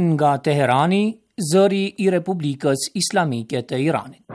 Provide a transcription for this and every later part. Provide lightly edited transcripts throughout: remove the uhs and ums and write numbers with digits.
Nga Teherani, zëri I Republikës Islamike të Iranit.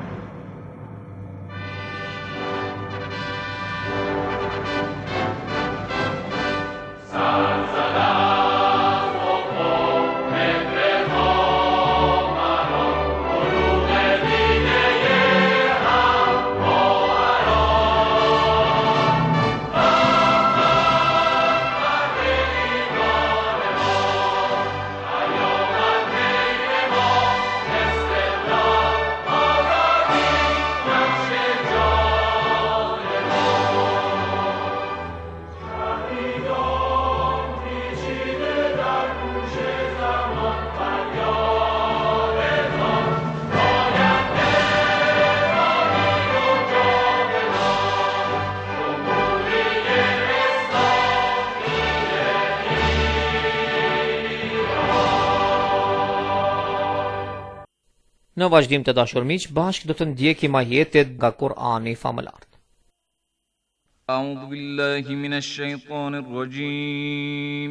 Në vazhdim të dashur miq, bashkë do të ndjekim ajetet nga Kur'ani famëlar. A'udhu billahi minash shaitanir rajim.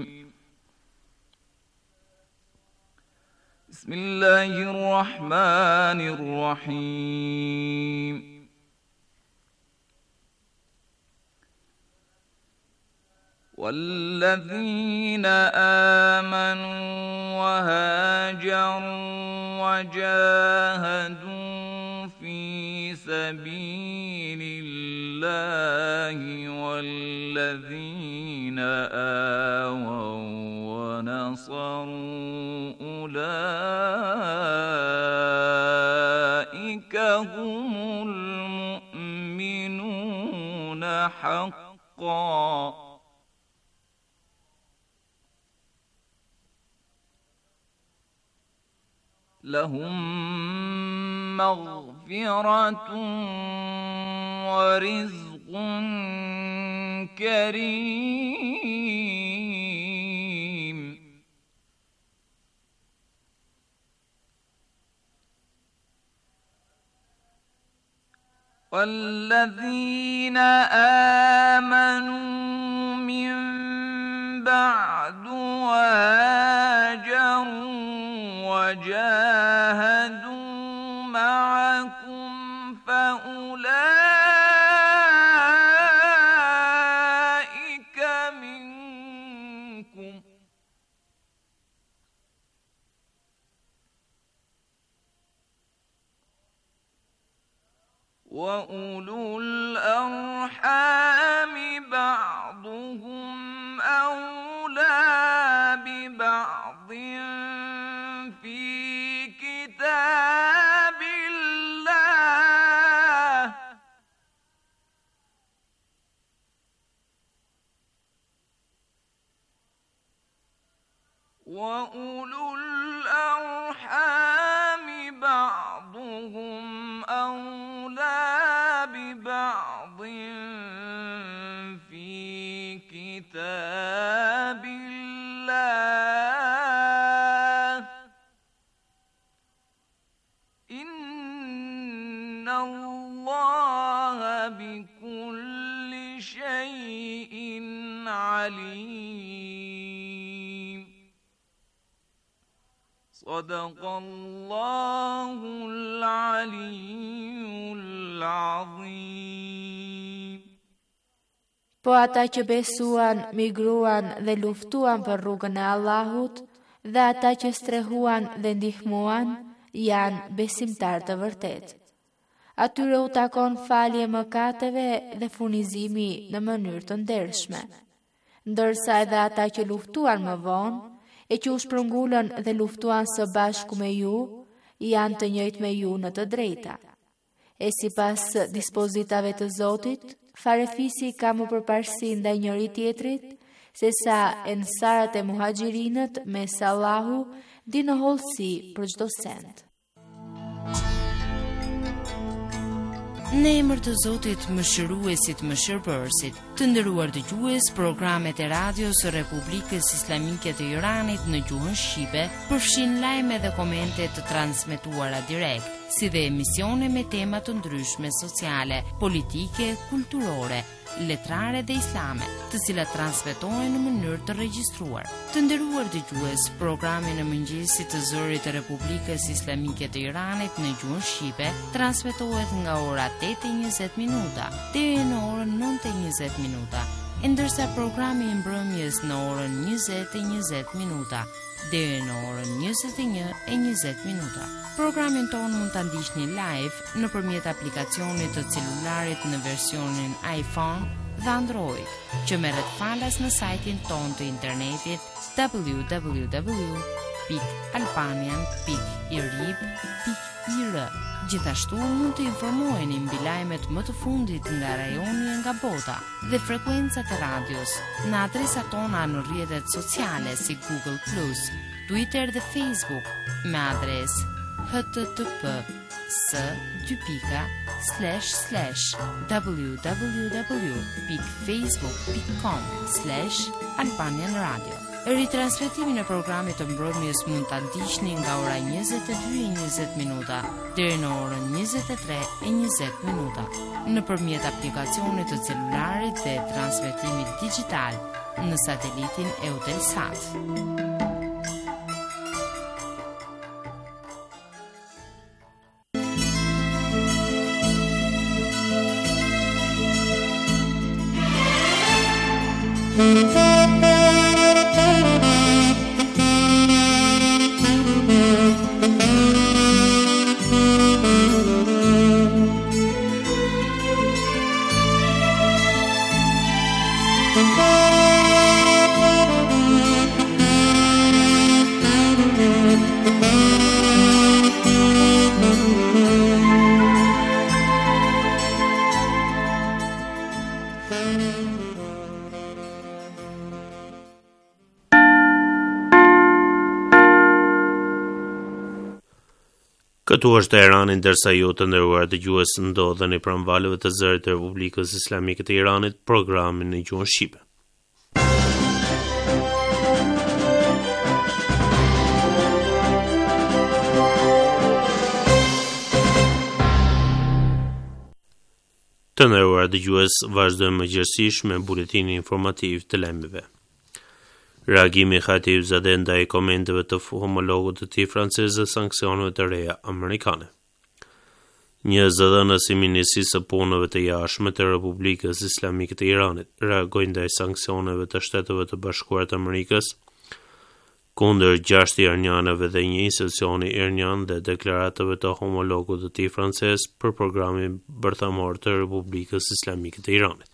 Bismillahir rahmanir rahim. والذين آمنوا وهاجروا وجاهدوا في سبيل الله والذين آووا ونصروا أولئك هم المؤمنون حقا لهم مغفرة ورزق كريم والذين آمنوا من بعد وهاجروا وجاهدوا معكم فأولئك منكم وأولو الأرحام بعضهم أولى ببعض في كتاب الله وأولو الأرحام بعضهم أولى ببعض في كتاب الله إن الله بكل شيء عليم صدق الله العلي العظيم. Po ata që besuan, migruan dhe luftuan për rrugën e Allahut, dhe ata që strehuan dhe ndihmuan, janë besimtar të vërtet. Atyre u takon falje mëkateve dhe furnizimi në mënyrë të ndershme. Ndërsa edhe ata që luftuan më vonë, e që u shpërngulën dhe luftuan së bashku me ju, janë të njëjtë me ju në të drejta. E sipas dispozitave të Zotit, farefisi ka më përparësi ndaj njëri tjetrit, se sa ensarët e muhaxhirinët me Allahu di në hollësi për çdo send. Në emër të Zotit mëshiruesit mëshirbërësit, të nderuar dëgjues, programet e radios së Republikës Islamike të Iranit në gjuhën shqipe përfshin lajme dhe komente të transmetuara direkt. si dhe emisione me tema të ndryshme sociale, politike, kulturore, letrare dhe islame, të cilat transmetohen në mënyrë të regjistruar. Të nderuar dëgjues, programi në mëngjesit të zërit të Republikës Islamike të Iranit në gjuhën shqipe transmetohet nga ora 8:20 minuta deri në orën 9:20 minuta, ndërsa programi i mbrëmjes në orën 20:20 minuta deri në orën 21:20 minuta. Programin ton mund ta ndiqni live nëpërmjet aplikacionit të celularit në versionin iPhone dhe Android, që merret falas në sajtin ton të internetit www.albanian.irib.ir. Gjithashtu mund të informoheni mbi lajmet më të fundit nga rajoni e nga bota dhe frekuencat e radios në adresat tona në rrjetet sociale si Google+, Twitter dhe Facebook me adresë http://www.facebook.com/Albanian Radio. Ritransmetimin e programit të mbrëmjes mund ta ndiqni nga ora 22:20 minuta deri në orën 23:20 minuta nëpërmjet aplikacionit të celularit dhe transmetimit digjital në satelitin Eutelsat. Këtu është Teherani, ndërsa ju të nderuar dëgjues ndodheni pranë valëve të zërit të Republikës Islamike të Iranit, programin në gjuhën shqipe. Të nderuar dëgjues, vazhdojmë mëngjesisht me buletinin informativ të lajmeve. Reagimi Khatibzadeh ndaj komenteve të homologut të tij francez dhe sanksioneve të reja amerikane. Një zëdhënës i Ministrisë së Punëve të Jashtme të Republikës Islamike të Iranit reagoi ndaj sanksioneve të Shteteve të Bashkuara të Amerikës kundër 6 iranianëve dhe një institucioni iranian dhe deklaratave të homologut të tij francez për programin bërthamor të Republikës Islamike të Iranit.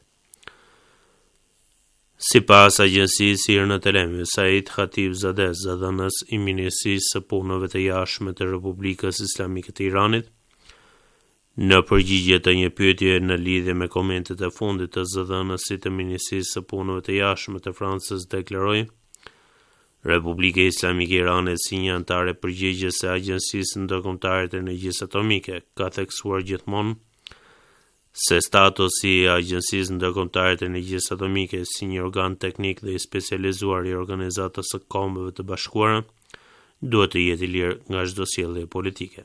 Sipas agjencisë IRNA të lajmeve, Said Khatibzadeh, zëdhënës i Ministrisë së Punëve të Jashtme të Republikës Islamike të Iranit, në përgjigje të një pyetje në lidhje me komentet e fundit të zëdhënësit të Ministrisë së Punëve të Jashtme të Francës, deklaroi: Republika Islamike e Iranit, si një antare përgjegjëse e Agjencisë Ndërkombëtare të Energjisë Atomike, ka theksuar gjithmonë se statusi i Agjencisë Ndërkombëtare të Energjisë Atomike si një organ teknik dhe i specializuar i Organizatës së Kombeve të Bashkuara duhet të jetë i lirë nga çdo sjellje politike.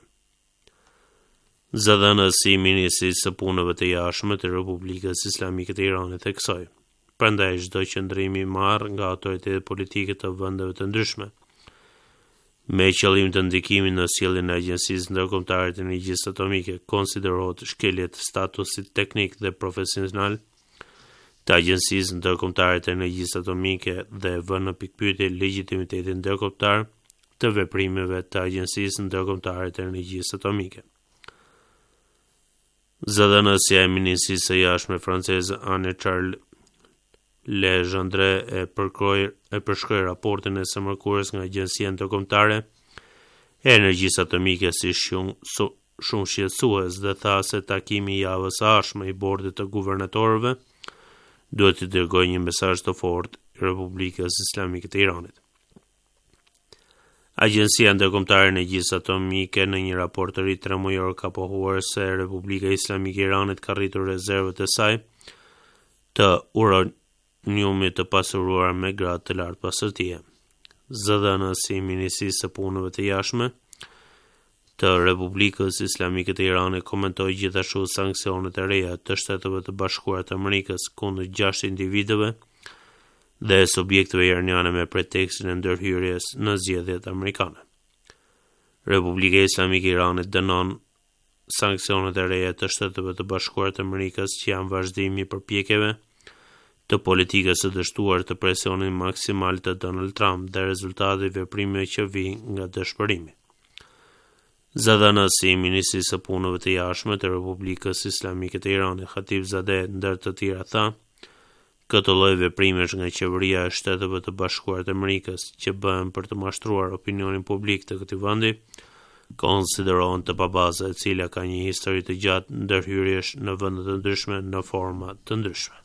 Zëdhënësi i Ministrisë së Punëve të Jashtme të Republikës Islamike të Iranit theksoi: Prandaj çdo qëndrim i marrë nga autoritetet politike të vendeve të ndryshme me qëllim të ndikimin në sjelljen e Agjencisë Ndërkombëtare të Energjisë Atomike konsiderohet shkelje të statusit teknik dhe profesional të Agjencisë Ndërkombëtare të Energjisë Atomike dhe vënë në pikpyetje legitimitetin ndërkombëtar të veprimeve të Agjencisë Ndërkombëtare të Energjisë Atomike. Zëdhënësja e Ministrisë së Jashtme franceze Anne-Charles Legendre e përshkroi raportin e së mërkurës nga Agjencia Ndërkombëtare e Energjisë Atomike si shumë shqetësues dhe tha se takimi i javës së ardhshme i bordit të guvernatorëve duhet të dërgojë një mesazh të fortë Republikës Islamike të Iranit. Agjencia Ndërkombëtare e Energjisë Atomike në një raport të ri 3 mujor ka pohuar se Republika Islamike e Iranit ka rritur rezervat e saj të uraniumit të pasuruar me gradë të lartë pasërtie. Zëdhënësi i Ministrisë së Punëve të Jashtme të Republikës Islamike të Iranit komentoi gjithashtu sanksionet e reja të Shteteve të Bashkuara të Amerikës kundër 6 individëve dhe subjekteve iraniane me pretekstin e ndërhyrjes në zgjedhjet amerikane. Republika Islamike e Iranit dënon sanksionet e reja të Shteteve të Bashkuara të Amerikës që janë vazhdim i përpjekjeve të politikës së dështuar të presionit maksimal të Donald Trump dhe rezultati i veprimeve që vijnë nga dëshpërimi. Zadhanësi i Ministrisë së Punëve të Jashtme të Republikës Islamike të Iranit, Khatib Zadeh, ndër të tjera tha, këtë lloj veprimesh nga qeveria e Shteteve të Bashkuara të Amerikës që bëhen për të mashtruar opinionin publik të këtij vendi, konsiderohen të pabaza, e cila ka një histori të gjatë ndërhyrjesh në vende të ndryshme në forma të ndryshme.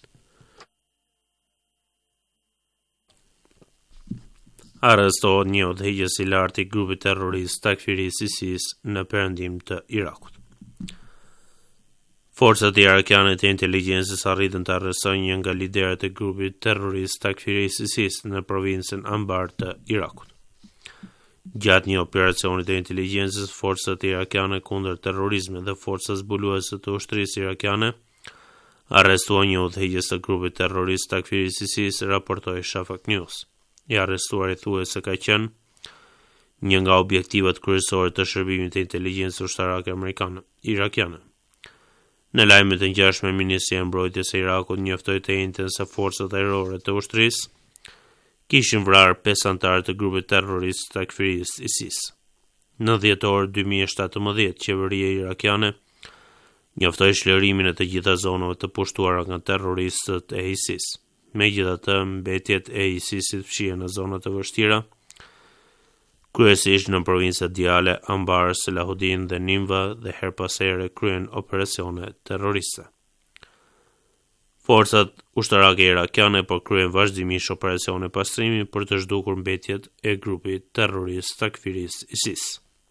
Arrestohet një udhëheqës i lartë i grupit terrorist Takfiri ISIS në perëndim të Irakut. Forcat irakiane të inteligjencës arritën të arrestojnë një nga liderët e grupit terrorist Takfiri ISIS në provincën Anbar të Irakut. Gjatë një operacioni të inteligjencës, forcat irakiane kundër terrorizmit dhe forcat zbuluese të ushtrisë irakiane arrestuan një udhëheqës të grupit terrorist Takfiri ISIS, raportoi Shafaq News. I arrestuar i thuhet se ka qenë një nga objektivat kryesore të shërbimit të inteligjencës ushtarake irakiane. Në lajmet të ngjashme, Ministria e Mbrojtjes së Irakut njoftoi të njëjtën se forcat ajrore të ushtrisë kishin vrarë 5 anëtarë të grupit terrorist Takfiri ISIS. Në dhjetor 2017, qeveria irakiane njoftoi shlërimin e të gjitha zonave të pushtuara nga terroristët e ISIS. Megjithatë, mbetjet e ISIS-it fshihen në zona të vështira, kryesisht në provincat Diyale, Anbar, Selahuddin dhe Nimva, dhe her pas here kryen operacione terroriste. Forcat ushtarake irakiane po kryen vazhdimisht operacione pastrimi për të zhdukur mbetjet e grupit terrorist Takfiri ISIS.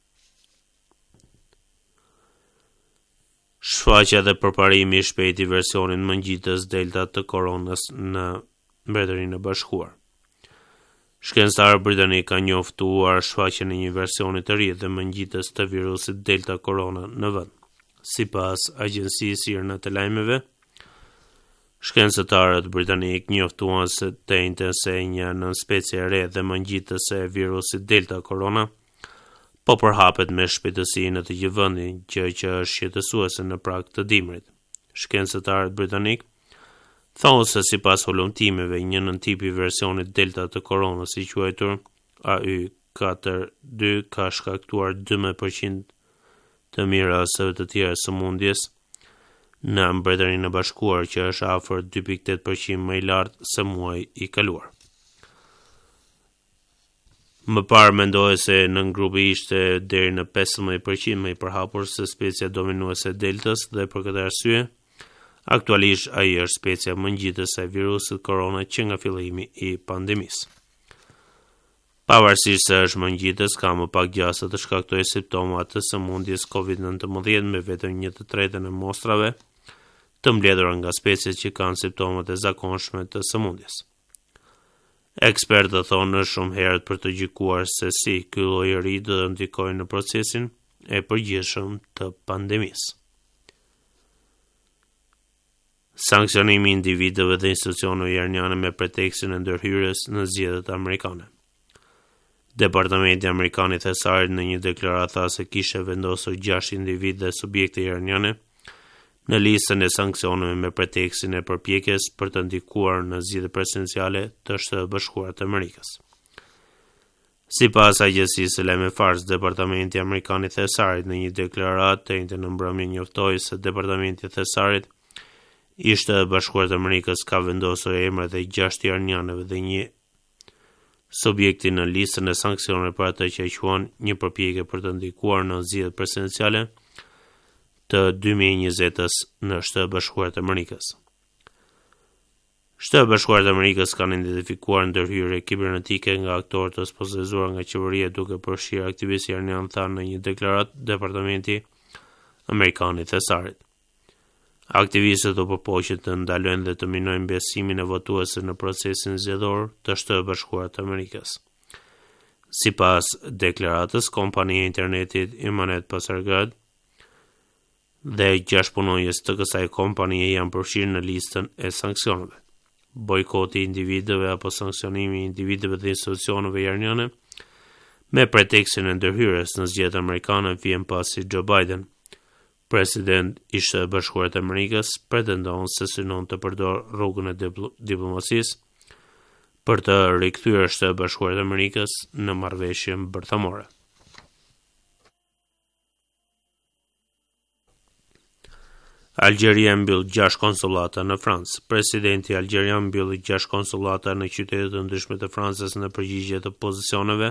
Shfaqja dhe përparimi i shpejtë i versionit mëngjitës delta të koronës në Mbretërinë e Bashkuar. Shkencëtarë britanik kanë njoftuar shfaqjen e një versioni të ri dhe mëngjitës të virusit delta korona në vend. Sipas agjencisë sirne të lajmeve, shkencëtarët britanik njoftuan se të njëjtën se një nënspecie e re dhe mëngjitës e virusit delta korona po përhapet me shpejtësi në të gjithë vendin, gjë që është shqetësuese në prag të dimrit. Shkencëtarët britanik thonë se sipas hulumtimeve, një nëntip i versionit delta të koronës i quajtur AY42 ka shkaktuar 12% të mijë rasteve të tjera sëmundjes në Mbretërinë e Bashkuar, që është afër 2.8% më i lartë se muaji i kaluar. Më parë mendohej se në grupi ishte deri në 15% më i përhapur se specia dominuese e deltës dhe për këtë arsye, aktualisht ai është specia mëngjitëse e virusit korona që nga fillimi i pandemisë. Pavarësisht se është mëngjitës, ka më pak gjasa të shkaktojë simptoma të sëmundjes COVID-19 me vetëm 1/3 e mostrave të mbledhura nga speciet që kanë simptomat e zakonshme të sëmundjes. Ekspertët thonë shumë herët për të gjykuar se si ky lloj i ri do të ndikojë në procesin e përgjithshëm të pandemisë. Sankcionimi i individëve dhe institucioneve iraniane me pretekstin e ndërhyrjes në zgjedhjet amerikane. Departamenti amerikan i thesarit në një deklaratë tha se kishte vendosur 6 individë dhe subjekte iraniane në listën e sanksioneve me pretekstin e përpjekjes për të ndikuar në zgjedhjet presidenciale të Shtetit Bashkuar të Amerikës. Sipas agjencisë së lajmeve Fars, Departamenti amerikan i thesarit në një deklaratë të njëjtën në mbrëmje njoftoi se Departamenti i thesarit i Shtetit Bashkuar të Amerikës ka vendosur emrat e 6 iranianëve dhe një subjekti në listën e sanksioneve për atë që quhen një përpjekje për të ndikuar në zgjedhjet presidenciale të 2020-s në Shtetet Bashkuar të Amerikës. Shtetet Bashkuara të Amerikës kanë identifikuar ndërhyrje kibernetike nga aktorë të sponsorizuar nga qeveria duke përfshirë aktivistë iranian, tha në një deklaratë Departamenti Amerikan i thesarit. Aktivistët u përpoqën të ndalojnë dhe të minojnë besimin e votuesve në procesin zgjedhor të Shtetit Bashkuar të Amerikës. Sipas deklaratës, kompania e internetit Imanet Pasargad dhe 6 punonjës të kësaj kompanie janë përfshirë në listën e sanksioneve. Bojkoti i individëve apo sanksionimi i individëve dhe institucioneve iraniane me pretekstin e ndërhyrjes në zgjedhjet amerikane vjen pasi Joe Biden, president i Shtetit Bashkuar të Amerikës, pretendon se synon të përdor rrugën e diplomacisë për të rikthyer Shtetin e Bashkuar të Amerikës në marrëveshjen bërthamore. Algjeria mbyll 6 konsullata në Francë. Presidenti algjerian mbylli 6 konsullata në qytete të ndryshme të Francës në përgjigje të pozicioneve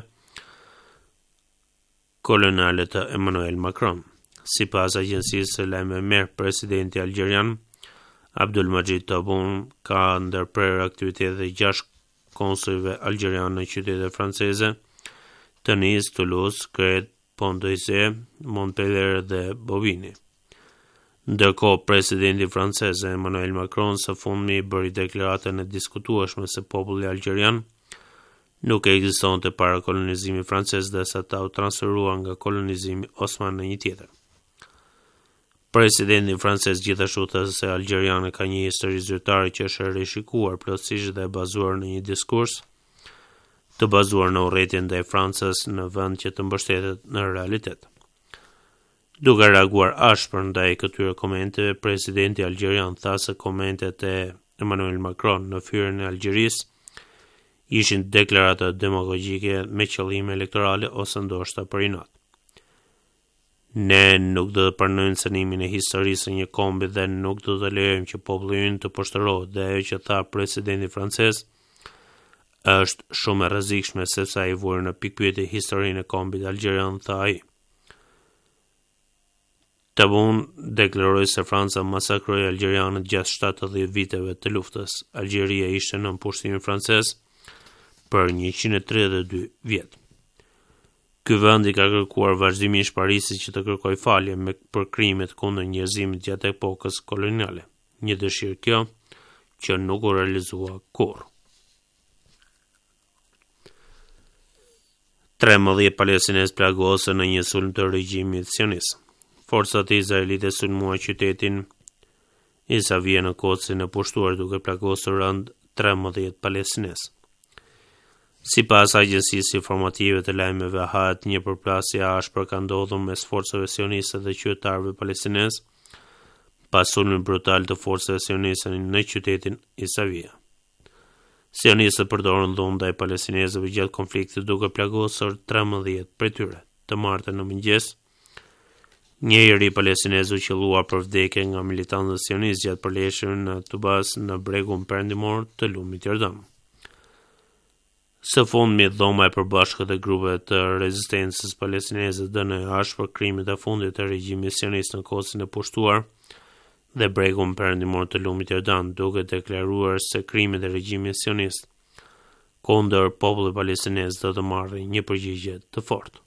koloniale të Emmanuel Macron. Sipas agjencisë së lajmeve Mer, presidenti algjerian Abdelmadjid Tebboune ka ndërprerë aktivitete 6 konsulve algjerian në qytete franceze të Nice, Toulouse, Crete, Pont-d'Oise, Montpellier dhe Bobigny. Ndërkohë, presidenti francez Emmanuel Macron së fundmi bëri deklaratën e diskutueshme se populli algjerian nuk ekzistonte para kolonizimit francez dhe sa ta u transferua nga kolonizimi osman në një tjetër. Presidenti francez gjithashtu tha se algjeriane ka një histori zyrtare që është rishikuar plotësisht dhe e bazuar në një diskurs të bazuar në urrëtitjen ndaj Francës në vend që të mbështetet në realitet. Duke reaguar ashpër ndaj këtyre komenteve, presidenti algjerian tha se komentet e Emmanuel Macron në fyerjen e Algjerisë ishin deklarata demagogjike me qëllime elektorale ose ndoshta për inat. Ne nuk do të pranojmë cënimin e historisë së një kombi dhe nuk do të lejojmë që populli ynë të poshtërohet, dhe ajo që tha presidenti francez është shumë e rrezikshme sepse ai vuri në pikpyetje historinë e kombit algjerian, tha ai. Tebboune deklaroi se Franca masakroi algjerianët gjatë 70 viteve të luftës. Algjeria ishte nën pushtimin francez për 132 vjet. Ky vend i ka kërkuar vazhdimisht Parisit që të kërkojë falje për krimet kundër njerëzimit gjatë epokës koloniale. Një dëshirë kjo që nuk u realizua kurrë. 13 palestinezë plagosën në një sulm të regjimit sionist. Forcat e izraelite sulmuan qytetin Isavie në Kocin e pushtuar duke plagosur rënd 13 palestinezë. Sipas agjencisë informative të lajmeve Ahat, një përplasje ashpër ka ndodhur mes forcave sioniste dhe qytetarëve palestinezë pas sulmit brutal të forcave sioniste në qytetin Isavie. Sionistët përdorën dhunë ndaj palestinezëve gjatë konfliktit duke plagosur 13 prej tyre. Të martën në mëngjes, një i ri palestinez u qellua për vdekje nga militantët sionistë gjatë përleshjeve në Tubas në bregun perëndimor të lumit Jordan. Së fundmi, dhoma e përbashkët e grupeve të rezistencës palestineze dënoi ashpër krimet e fundit të regjimit sionist në Kocin e pushtuar dhe bregun perëndimor të lumit Jordan, duke deklaruar se krimet e regjimit sionist kundër popullit palestinez do të marrin një përgjigje të fortë.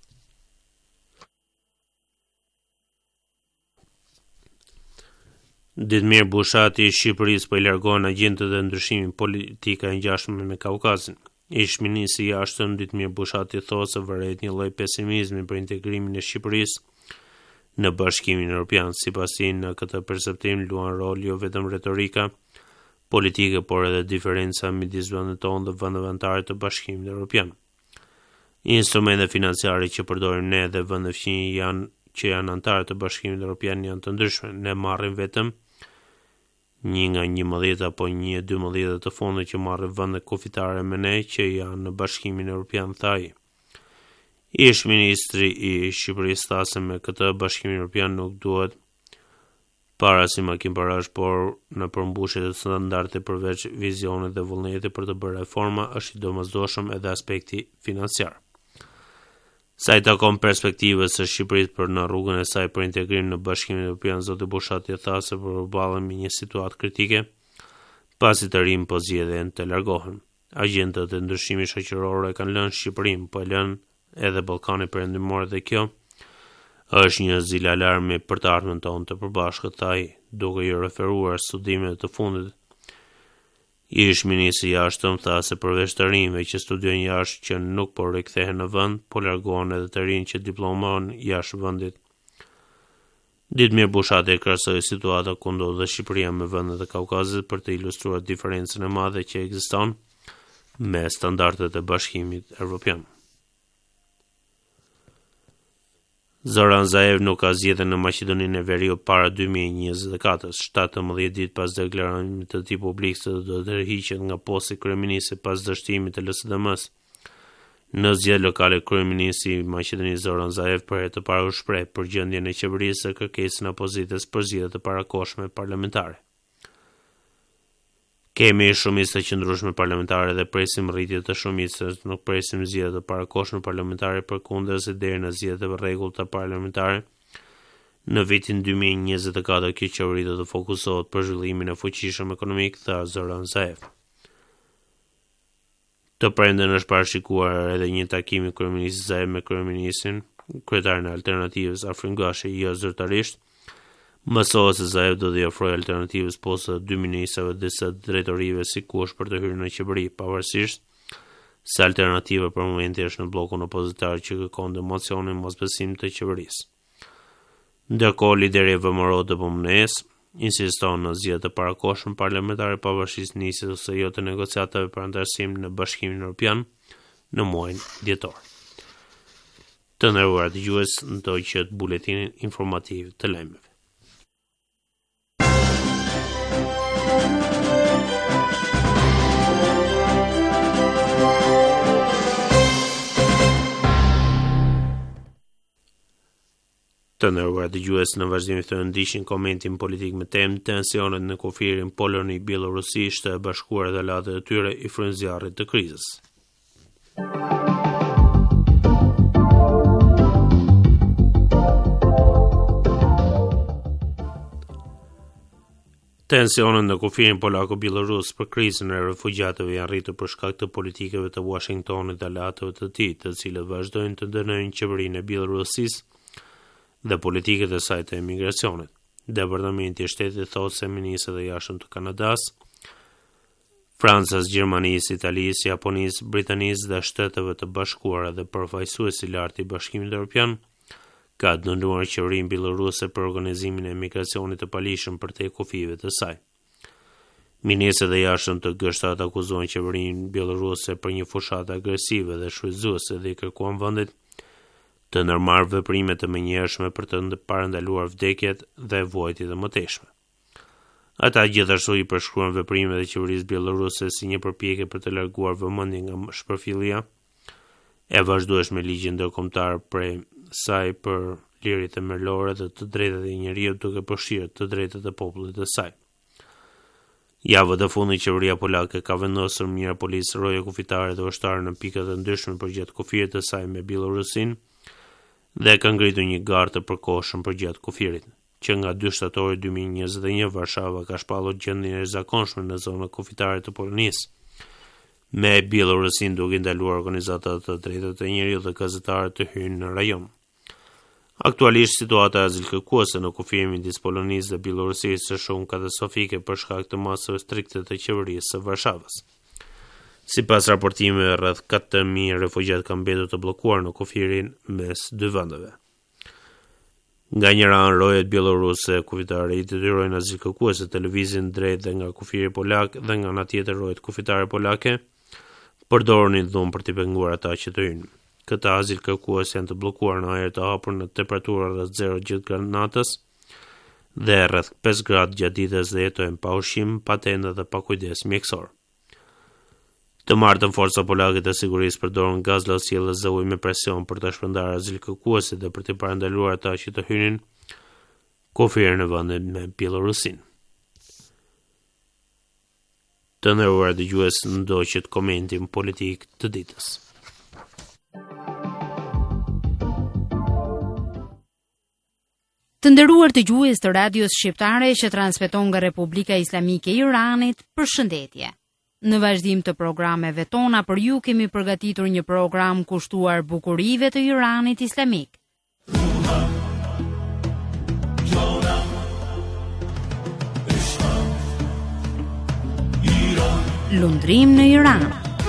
Ditmir Bushati i Shqipërisë po I largon agjentët e ndryshimit politik e ngjashme me Kaukazin. Ish-ministri I jashtëm Ditmir Bushati thotë se vëret një lloj pesimizmi për integrimin e Shqipërisë në Bashkimin Evropian. Sipas tij, në këtë perceptim luan rol jo vetëm retorika politike, por edhe diferenca midis vendit tonë dhe vendeve anëtare të Bashkimit Evropian. Instrumentet financiare që përdorim ne dhe vendet fqinj që janë anëtarë të Bashkimit Evropian janë të ndryshme. Ne marrim vetëm një nga 11 apo 12 të fondit që marrin vendet kufitare me ne që janë në Bashkimin Evropian, tha ai. Ish-ministri I Shqipërisë tha se me këtë Bashkimin Evropian nuk duhet para si makinë parash, por në përmbushje të standardeve përveç vizionit dhe vullneti për të bërë reforma është I domosdoshëm edhe aspekti financiar. Sa I takon perspektivës së Shqipërisë për në rrugën e saj për integrim në Bashkimin Evropian, zoti Bushati tha se përballen me një situatë kritike, pasi të rinj po zgjedhen të largohen. Agjentët e ndryshimit shoqëror e kanë lënë Shqipërinë, po e lënë edhe Ballkanin Perëndimor dhe kjo është një zil alarmi për të ardhmen tonë të përbashkët, tha ai, duke I referuar studimeve të fundit Ish ministri i jashtëm tha se përveç të rinjve që studiojnë jashtë që nuk po rikthehen në vend, po largohen edhe të rinj që diplomohen jashtë vendit. Ditmir Bushati krahasoi situata ku ndodhet Shqipëria me vendet e Kaukazit për të ilustruar diferencën e madhe që ekziston me standardet e Bashkimit Evropian. Zoran Zaev nuk ka zgjedhjen në Maqedoninë e Veriut para 2024, 17 ditë pas deklarimit të tij publik se do të tërhiqet nga posti i kryeministit pas dështimit të LSDM-s. Në zgjedhje lokale, kryeministri i Maqedonisë Zoran Zaev për herë të parë u shpreh për gjendjen e qeverisë së kërkesën e opozitës për zgjedhje të parakohshme parlamentare. Kemi shumicë të qëndrueshme parlamentare dhe presim rritje të shumicës, nuk presim zgjedhje të parakohshme parlamentare përkundërse deri në zgjedhjet e rregullta parlamentare. Në vitin 2024 kjo qeveri do të fokusohet për zhvillimin e fuqishëm ekonomik, tha Zoran Zaev. Të premten është parashikuar edhe një takim i kryeministit Zaev me kryeministrin, kryetarin e Alternativës Afrim Gashi, jo zyrtarisht. Mësohet se Zaev do t'i ofrojë alternativës posta 2 ministrave dhe disa drejtorive si kush për të hyrë në qeveri, pavarësisht se alternativa për momenti është në blokun opozitar që kërkon mocionin mosbesim të qeverisë. Ndërkohë, lideri e VMRO DPMNE-s insiston në zgjedhje të parakohshme parlamentare pavarësisht nisjes ose jo të negociatave për antarësim në Bashkimin Evropian në muajin dhjetor. Të nderuar dëgjues, ndoqët buletinin informativ të lajmeve. Të nderuar dëgjues, në vazhdim të ndiqni komentin politik me temë tensionet në kufirin Poloni-Bielorusi, Shtetet e Bashkuara dhe aleatët e tyre i frymëzjarrit të krizës. Tensionet në kufirin polako-bielorus për krizën e refugjatëve janë rritur për shkak të politikave të Washingtonit dhe aleatëve të tij, të cilët vazhdojnë të dënojnë qeverinë e Bielorusisë dhe politikët e saj të emigracionit. Departamenti i Shtetit thotë se ministrat e jashtëm të Kanadas, Francës, Gjermanisë, Italisë, Japonisë, Britanisë dhe Shteteve të Bashkuara dhe përfaqësuesi i lartë i Bashkimit Evropian ka dënuar qeverinë bieloruse për organizimin e emigracionit të palishëm përtej kufive të saj. Ministrat e jashtëm të GSH-t akuzojnë qeverinë bieloruse për një fushatë agresive dhe shfrytëzuese dhe i kërkuan vendit të ndërmarrë veprime të menjëhershme për të parandaluar vdekjet dhe vuajtjet e mëtejshme. Ata gjithashtu i përshkruan veprimet e qeverisë bieloruse si një përpjekje për të larguar vëmendjen nga shpërfillja e vazhdueshme ligjit ndërkombëtar prej saj për lirit themelore dhe të drejtat e njerëzit duke përfshirë të drejtat e popullit të saj. Javën e fundit qeveria polake ka vendosur Minneapolis roje kufitare dhe ushtarë në pikat e ndryshme përgjatë kufirit të saj me Bielorusin dhe ka ngritur një garë të përkohshëm përgjatë kufirit, që nga 2 shtatori 2021 Varshava ka shpallur gjendjen e jashtëzakonshme në zonën kufitare të Polonisë, me Bielorusin duke ndaluar organizatat të drejtave të njerëzit dhe gazetarët të hyjnë në rajon. Aktualisht situata e azilkërkuesve në kufirin midis Polonisë dhe Bielorusisë është shumë katastrofike për shkak të masave strikte të qeverisë së Varshavës. Sipas raportimeve, rreth 4.000 refugjatë kanë mbetur të bllokuar në kufirin mes dy vendeve. Nga njëra anë, rojet bieloruse kufitare i detyrojnë azilkërkuesët të lëvizin drejt dhe nga kufiri polak dhe nga ana tjetër rojet kufitare polake përdorin dhunë për të penguar ata që të hyjnë. Këta azilkërkues janë të bllokuar në ajër të hapur në temperatura rreth 0 gjatë natës dhe rreth 5 gradë gjatë ditës dhe jetojnë pa ushqim, pa tenda dhe pa kujdes mjekësor. Të martën forca polake të sigurisë përdorin gaz lëvizjes dhe ujë me presion për të shpërndarë azilkërkuesit dhe për të parandaluar ata që të hynin kufirin në vendin me Bielorusin. Të nderuar dëgjues, ndoqët komentin politik të ditës. Të nderuar dëgjues të radios shqiptare që transmeton nga Republika Islamike e Iranit, përshëndetje. Në vazhdim të programeve tona për ju kemi përgatitur një program kushtuar bukurive të Iranit Islamik. Lundrim në Iran.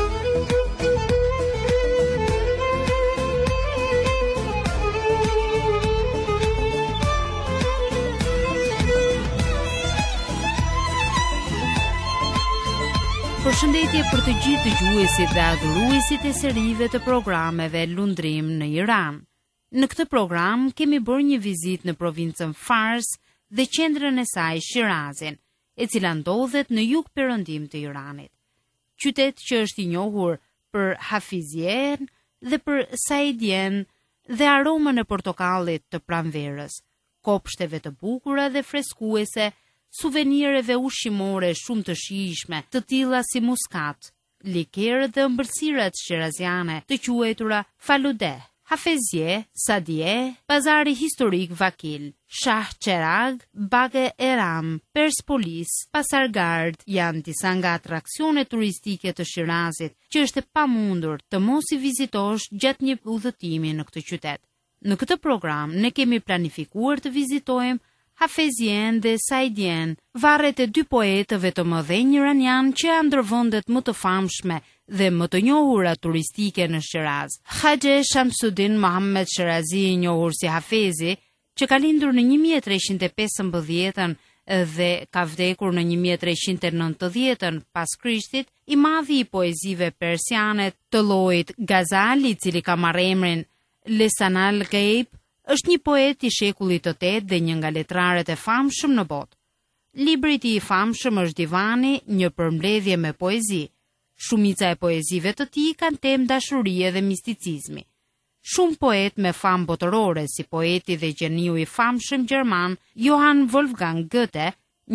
Përshëndetje për të gjithë dëgjuesit dhe adhuruesit e serive të programeve Lundrim në Iran. Në këtë program kemi bërë një vizitë në provincën Fars dhe qendrën e saj Shirazin, e cila ndodhet në jug perëndim të Iranit. Qytet që është i njohur për hafizjen dhe për saidjen dhe aromën e portokallit të pranverës, kopshteve të bukura dhe freskuese, suvenireve ushqimore shumë të shijshme, të tilla si muskat, likerët dhe ëmbëlsirat shiraziane të quajtura falude, hafezje, sadje, pazari historik Vakil, Shah Cheragh, Baghe Eram, Perspolis, Pasargard janë disa nga atraksionet turistike të Shirazit që është e pamundur të mos i vizitosh gjatë një udhëtimi në këtë qytet. Në këtë program ne kemi planifikuar të vizitojmë Hafezjen dhe Saidjen, varret e dy poetëve të mëdhenj iranian që janë ndër vendet më të famshme dhe më të njohura turistike në Shiraz. Haxhe Shamsuddin Mohammed Shirazi, i njohur si Hafezi, që ka lindur në 1315 dhe ka vdekur në 1390 pas Krishtit, i madhi i poezive persiane të llojit Ghazal, i cili ka marrë emrin Lisan al-Ghaib, është një poet i shekullit të 8 dhe një nga letrarët e famshëm në botë. Libri i tij i famshëm është Divani, një përmbledhje me poezi. Shumica e poezive të tij kanë temë dashurie dhe misticizmi. Shumë poet me famë botërore, si poeti dhe gjeniu i famshëm gjerman Johann Wolfgang Goethe,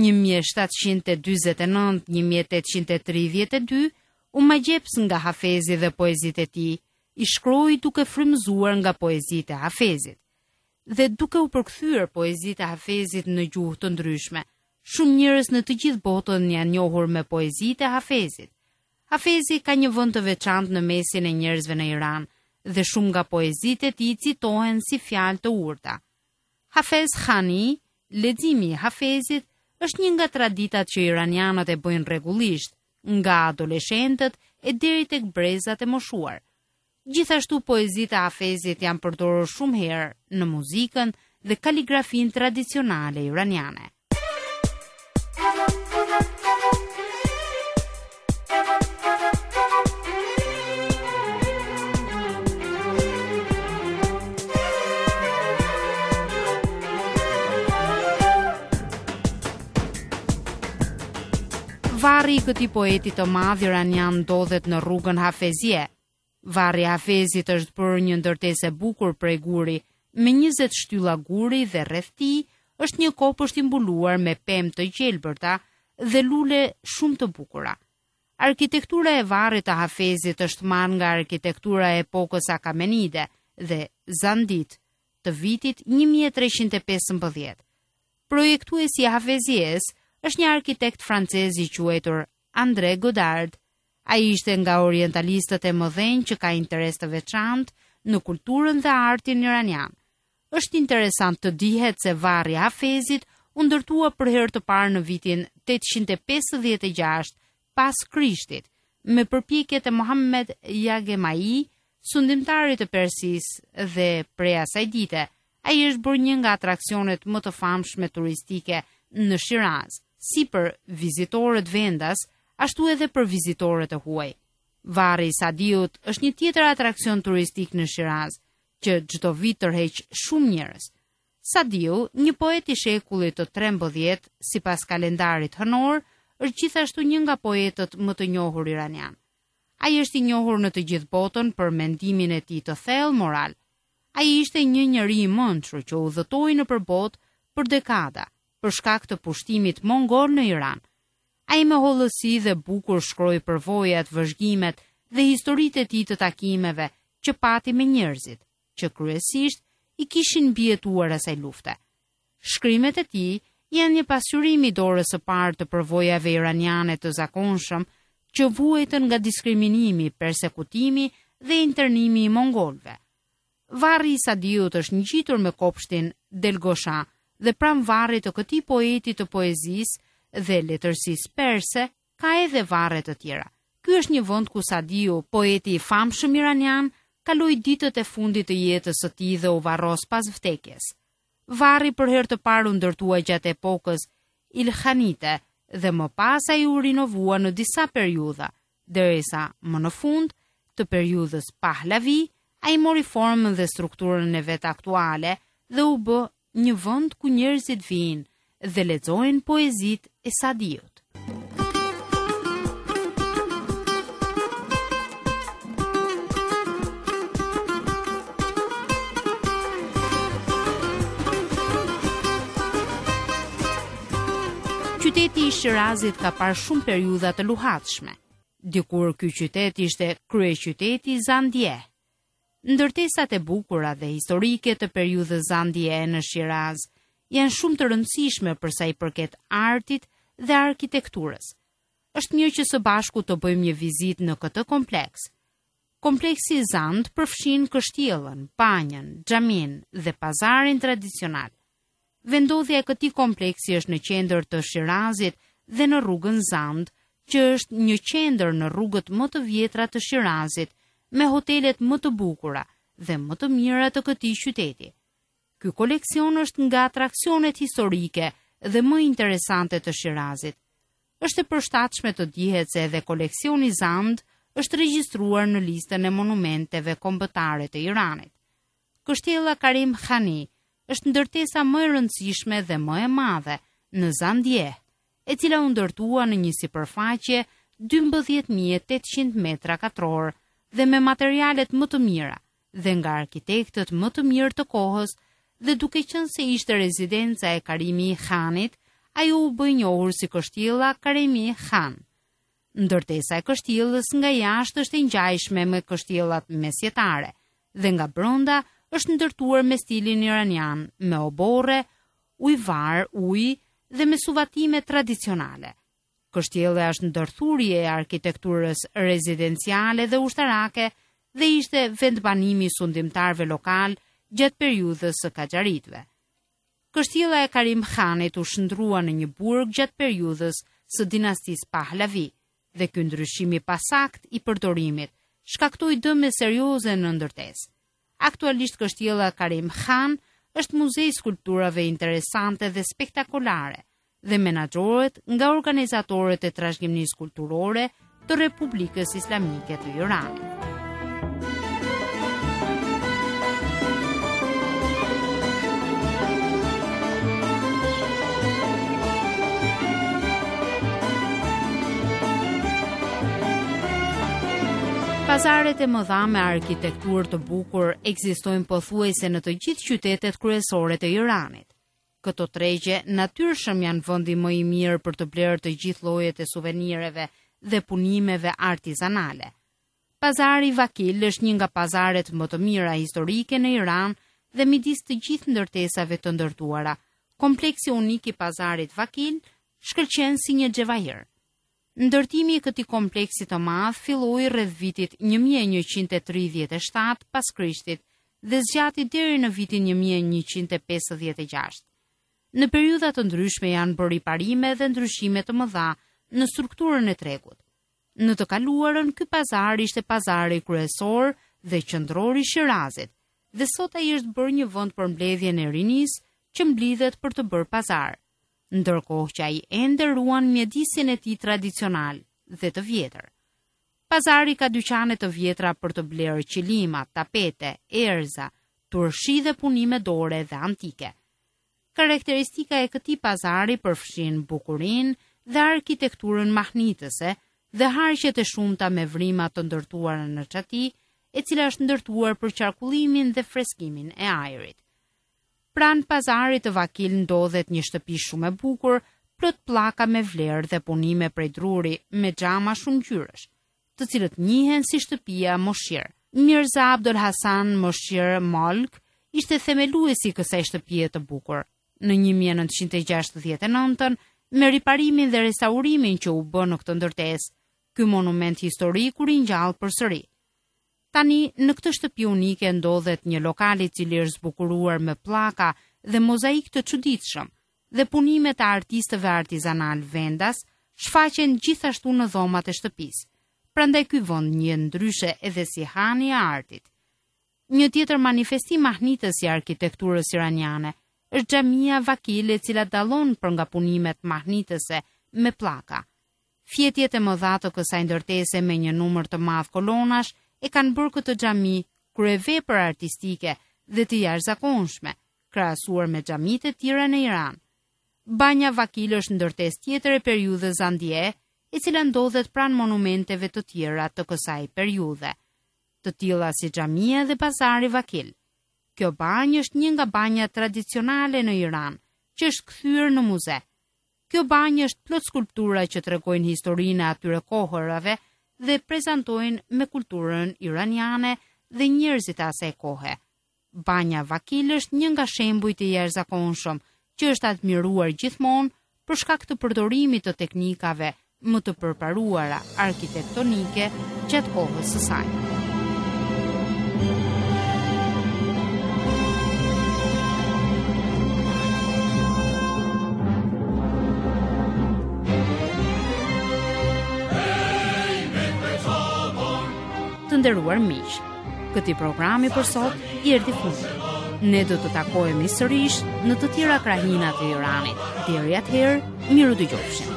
1749-1832, u magjeps nga Hafezi dhe poezitë e tij, i shkroi duke frymëzuar nga poezitë e Hafezit dhe duke u përkthyer poezitë e Hafezit në gjuhë të ndryshme. Shumë njerëz në të gjithë botën janë njohur me poezitë e Hafezit. Hafezi ka një vend të veçantë në mesin e njerëzve në Iran dhe shumë nga poezitë e tij citohen si fjalë të urta. Hafez Khani, leximi i Hafezit, është një nga traditat që iranianët e bëjnë rregullisht, nga adoleshentët e deri tek brezat e moshuar. Gjithashtu poezitë e Hafezit janë përdorur shumë herë në muzikën dhe kaligrafinë tradicionale iraniane. Varri i këtij poeti të madh iranian ndodhet në rrugën Hafezje. Varri i Hafezit është bërë një ndërtesë e bukur prej guri, me 20 shtylla guri dhe rreth tij është një kopësht i mbuluar me pemë të gjelbërta dhe lule shumë të bukura. Arkitektura e varrit të Hafezit është marrë nga arkitektura e epokës Akamenide dhe Zandit të vitit 1315. Projektuesi i Hafezjes është një arkitekt francez i quajtur André Godard. Ai ishte nga orientalistët e mëdhenj që ka interes të veçantë në kulturën dhe artin iranian. Është interesant të dihet se varri i Hafezit u ndërtua për herë të parë në vitin 856 pas Krishtit, me përpjekjet e Mohammed Yaghemai, sundimtarit të Persisë, dhe prej asaj dite, ai është bërë një nga atraksionet më të famshme turistike në Shiraz, si për vizitorët vendas, ashtu edhe për vizitorët e huaj. Varri i Sadiut është një tjetër atraksion turistik në Shiraz, që çdo vit tërheq shumë njerëz. Sadiu, një poet i shekullit të 13 sipas kalendarit hënor, është gjithashtu një nga poetët më të njohur iranian. Ai është i njohur në të gjithë botën për mendimin e tij të thellë moral. Ai ishte një njeri i mençur që udhëtoi nëpër botë për dekada, për shkak të pushtimit mongol në Iran. Ai me hollësi dhe bukur shkroi përvojat, vëzhgimet dhe historitë e tij të takimeve që pati me njerëzit, që kryesisht i kishin mbijetuar asaj lufte. Shkrimet e tij janë një pasqyrim i dorës së parë të përvojave iraniane të zakonshëm që vuajtën nga diskriminimi, persekutimi dhe internimi i mongolëve. Varri i Sadiut është ngjitur me kopshtin Delgosha dhe pranë varrit të këtij poeti të poezisë dhe letërsisë perse ka edhe varre të tjera. Ky është një vend ku Sadiu, poeti i famshëm iranian, kaloi ditët e fundit të jetës së tij dhe u varros pas vdekjes. Varri për herë të parë u ndërtua gjatë epokës Ilkhanite dhe më pas ai u rinovua në disa periudha, derisa më në fund të periudhës Pahlavi ai mori formën dhe strukturën e vet aktuale dhe u bë një vend ku njerëzit vinë dhe lexojnë poezitë e Sadiut. Qyteti i Shirazit ka parë shumë periudha të luhatshme. Dikur ky qytet ishte kryeqyteti i Zandije. Ndërtesat e bukura dhe historike të periudhës Zandije në Shiraz janë shumë të rëndësishme për sa i përket artit dhe arkitekturës. Është mirë që së bashku të bëjmë një vizitë në këtë kompleks. Kompleksi Zand përfshin kështjellën, banjën, xhamin dhe pazarin tradicional. Vendodhja e këtij kompleksi është në qendër të Shirazit dhe në rrugën Zand, që është një qendër në rrugët më të vjetra të Shirazit, me hotelet më të bukura dhe më të mira të këtij qyteti. Ky koleksion është nga atraksionet historike dhe më interesante të Shirazit. Është e përshtatshme të dihet se edhe koleksioni Zand është regjistruar në listën e monumenteve kombëtare të Iranit. Kështjella Karim Khani është ndërtesa më e rëndësishme dhe më e madhe në Zandije, e cila u ndërtua në një sipërfaqe 12.800 metra katror dhe me materialet më të mira dhe nga arkitektët më të mirë të kohës, dhe duke qenë se ishte rezidenca e Karimi Khanit, ajo u bë njohur si kështjella Karimi Khan. Ndërtesa e kështjellës nga jashtë është e ngjajshme me kështjellat mesjetare dhe nga brenda është ndërtuar me stilin iranian, me oborre, ujvar, ujë dhe me suvatime tradicionale. Kështjella është ndërthurje e arkitekturës rezidenciale dhe ushtarake dhe ishte vendbanimi i sundimtarëve lokal gjatë periudhës së Kaxharitëve. Kështjella e Karim Khanit u shndrua në një burg gjatë periudhës së dinastisë Pahlavi dhe ky ndryshim i pasakt i përdorimit shkaktoi dëme serioze në ndërtesë. Aktualisht kështjella Karim Khan është muzej skulpturave interesante dhe spektakolare dhe menaxhoret nga organizatorët e trashëgimisë kulturore të Republikës Islamike të Iranit. Pazaret e mëdha me arkitekturë të bukur ekzistojnë pothuajse në të gjithë qytetet kryesore të Iranit. Këto tregje natyrshëm janë vendi më i mirë për të blerë të gjithë llojet e suvenireve dhe punimeve artizanale. Pazari Vakil është një nga pazaret më të mira historike në Iran dhe midis të gjithë ndërtesave të ndërtuara. Kompleksi unik i pazarit Vakil shkëlqen si një xhevahir. Ndërtimi i këtij kompleksi të madh filloi rreth vitit 1137 pas Krishtit dhe zgjati deri në vitin 1156. Në periudha të ndryshme janë bërë riparime dhe ndryshime të mëdha në strukturën e tregut. Në të kaluarën, ky pazar ishte pazari kryesor dhe qendror i Shirazit, dhe sot ai është bërë një vend për mbledhjen e rinisë që mblidhet për të bërë pazar, ndërkohë që ai ende ruan mjedisin e tij tradicional dhe të vjetër. Pazari ka dyqane të vjetra për të blerë qilima, tapete, erza, turshi dhe punime dore dhe antike. Karakteristika e këtij pazari përfshin bukurinë dhe arkitekturën mahnitëse dhe harqet e shumta me vrima të ndërtuara në çati, e cila është ndërtuar për qarkullimin dhe freskimin e ajrit. Pranë pazarit të Vakil ndodhet një shtëpi shumë e bukur, plot pllaka me vlerë dhe punime prej druri me xhama shumë ngjyrash, të cilët njihen si shtëpia Moshir. Mirza Abdul Hasan Moshir Malk ishte themeluesi i kësaj shtëpie të bukur. Në 1969, me riparimin dhe restaurimin që u bë në këtë ndërtesë, ky monument historik u ringjall përsëri. Tani, në këtë shtëpi unike ndodhet një lokal i cili është zbukuruar me pllaka dhe mozaik të çuditshëm dhe punime të artistëve artizanal vendas, shfaqen gjithashtu në dhomat e shtëpisë. Prandaj ky vend një ndryshe edhe si hani e artit. Një tjetër manifestim mahnitës i arkitekturës iraniane është xhamia Vakil, e cila dallon për nga punimet mahnitëse me pllaka. Fjetjet e mëdha të kësaj ndërtese me një numër të madh kolonash e kanë bërë këtë xhami kryevepër artistike dhe të jashtëzakonshme, krahasuar me xhamitë e tjera në Iran. Banja Vakil është ndërtesë tjetër e periudhës Zandje, e cila ndodhet pranë monumenteve të tjera të kësaj periudhe, të tilla si xhamia dhe bazari Vakil. Kjo banjë është një nga banjat tradicionale në Iran, që është kthyer në muze. Kjo banjë është plot skulptura që tregojnë historinë e atyre kohërave dhe prezantojnë me kulturën iraniane dhe njerëzit e asaj kohe. Banja Vakil është një nga shembujt e jashtëzakonshëm që është admiruar gjithmonë për shkak të përdorimit të teknikave më të përparuara arkitektonike gjatë kohës së saj. Të nderuar miq, këtij programi për sot i erdhi fundi. Ne do të takohemi sërish në të tjera krahina të Iranit. Deri atëherë, miru dëgjofshim.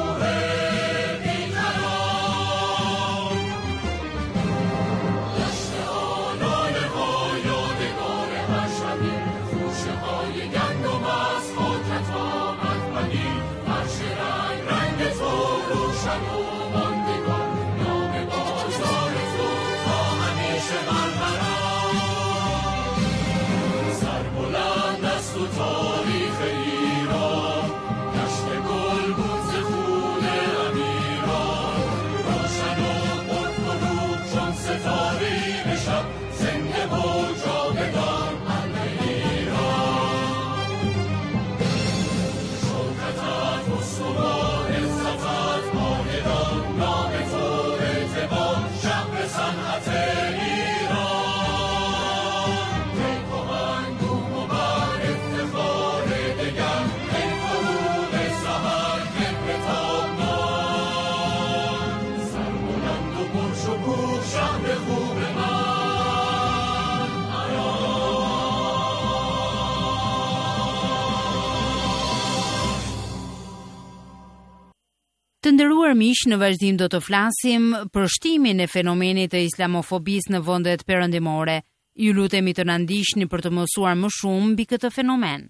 Të nderuar miq, në vazhdim do të flasim për shtimin e fenomenit të islamofobisë në vendet perëndimore. Ju lutemi të na ndiqni për të mësuar më shumë mbi këtë fenomen.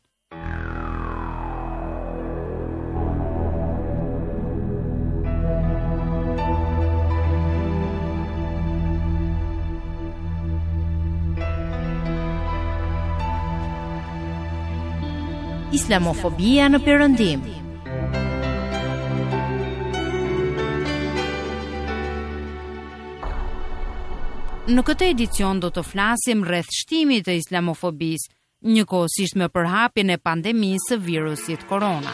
Islamofobia në perëndim. Në këtë edicion do të flasim rreth shtimit të islamofobisë, njëkohësisht me përhapjen e pandemisë së virusit korona.